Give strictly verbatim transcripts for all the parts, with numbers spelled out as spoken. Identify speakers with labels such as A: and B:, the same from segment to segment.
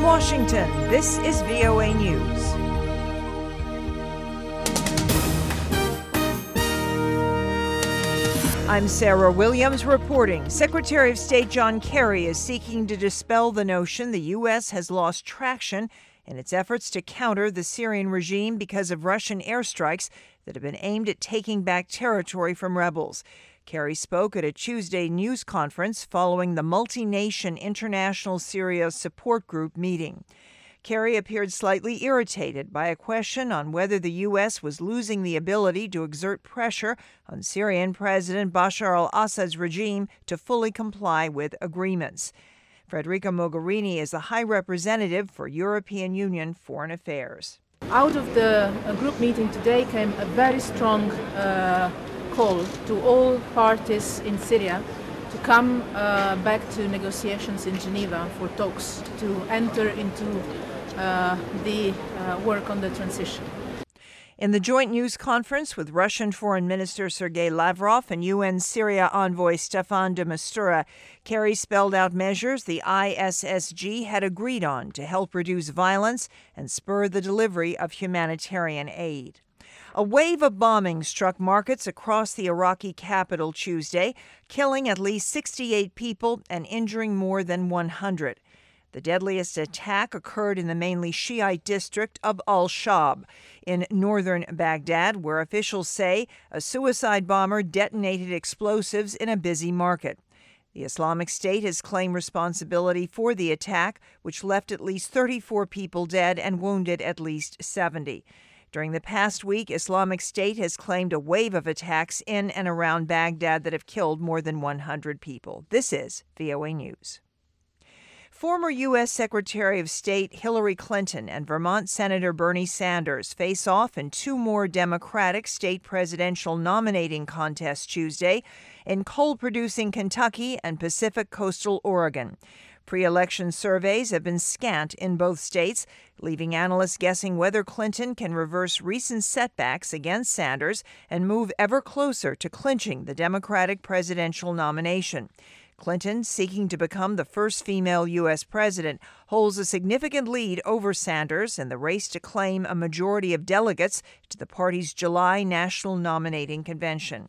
A: From Washington, this is V O A News. I'm Sarah Williams reporting. Secretary of State John Kerry is seeking to dispel the notion the U S has lost traction in its efforts to counter the Syrian regime because of Russian airstrikes that have been aimed at taking back territory from rebels. Kerry spoke at a Tuesday news conference following the multi-nation International Syria Support Group meeting. Kerry appeared slightly irritated by a question on whether the U S was losing the ability to exert pressure on Syrian President Bashar al-Assad's regime to fully comply with agreements. Federica Mogherini is the High Representative for European Union Foreign Affairs.
B: Out of the uh, group meeting today came a very strong uh, call to all parties in Syria to come uh, back to negotiations in Geneva for talks to enter into uh, the uh, work on the transition.
A: In the joint news conference with Russian Foreign Minister Sergei Lavrov and U N Syria envoy Staffan de Mistura, Kerry spelled out measures the I S S G had agreed on to help reduce violence and spur the delivery of humanitarian aid. A wave of bombing struck markets across the Iraqi capital Tuesday, killing at least sixty-eight people and injuring more than one hundred. The deadliest attack occurred in the mainly Shiite district of Al-Shab in northern Baghdad, where officials say a suicide bomber detonated explosives in a busy market. The Islamic State has claimed responsibility for the attack, which left at least thirty-four people dead and wounded at least seventy. During the past week, Islamic State has claimed a wave of attacks in and around Baghdad that have killed more than one hundred people. This is V O A News. Former U S. Secretary of State Hillary Clinton and Vermont Senator Bernie Sanders face off in two more Democratic state presidential nominating contests Tuesday in coal-producing Kentucky and Pacific Coastal Oregon. Pre-election surveys have been scant in both states, leaving analysts guessing whether Clinton can reverse recent setbacks against Sanders and move ever closer to clinching the Democratic presidential nomination. Clinton, seeking to become the first female U S president, holds a significant lead over Sanders in the race to claim a majority of delegates to the party's July national nominating convention.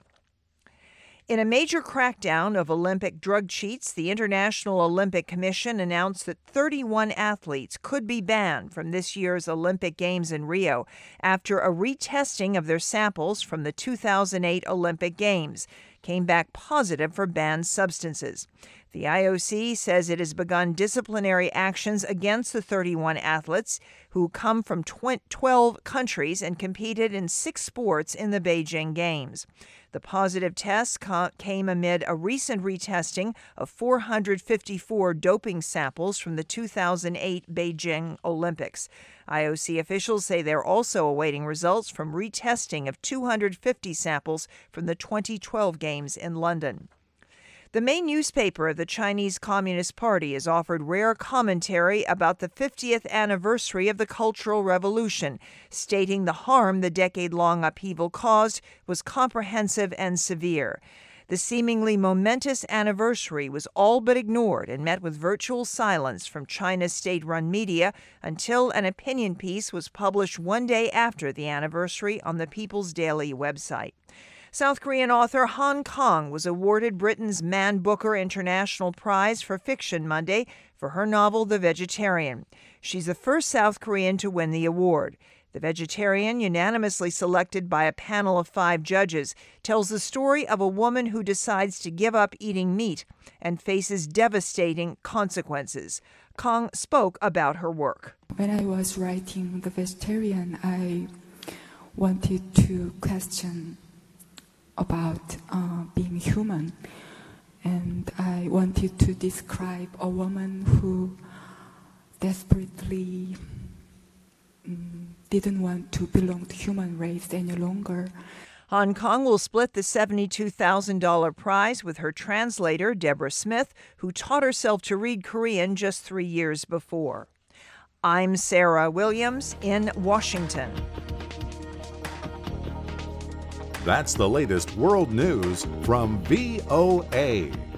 A: In a major crackdown of Olympic drug cheats, the International Olympic Commission announced that thirty-one athletes could be banned from this year's Olympic Games in Rio after a retesting of their samples from the two thousand eight Olympic Games came back positive for banned substances. The I O C says it has begun disciplinary actions against the thirty-one athletes who come from twelve countries and competed in six sports in the Beijing Games. The positive tests came amid a recent retesting of four hundred fifty-four doping samples from the two thousand eight Beijing Olympics. I O C officials say they're also awaiting results from retesting of two hundred fifty samples from the twenty twelve Games in London. The main newspaper of the Chinese Communist Party has offered rare commentary about the fiftieth anniversary of the Cultural Revolution, stating the harm the decade-long upheaval caused was comprehensive and severe. The seemingly momentous anniversary was all but ignored and met with virtual silence from China's state-run media until an opinion piece was published one day after the anniversary on the People's Daily website. South Korean author Han Kang was awarded Britain's Man Booker International Prize for Fiction Monday for her novel The Vegetarian. She's the first South Korean to win the award. The Vegetarian, unanimously selected by a panel of five judges, tells the story of a woman who decides to give up eating meat and faces devastating consequences. Kang spoke about her work.
C: When I was writing The Vegetarian, I wanted to question about uh, being human, and I wanted to describe a woman who desperately um, didn't want to belong to human race any longer.
A: Hong Kong will split the seventy-two thousand dollars prize with her translator, Deborah Smith, who taught herself to read Korean just three years before. I'm Sarah Williams in Washington.
D: That's the latest world news from V O A.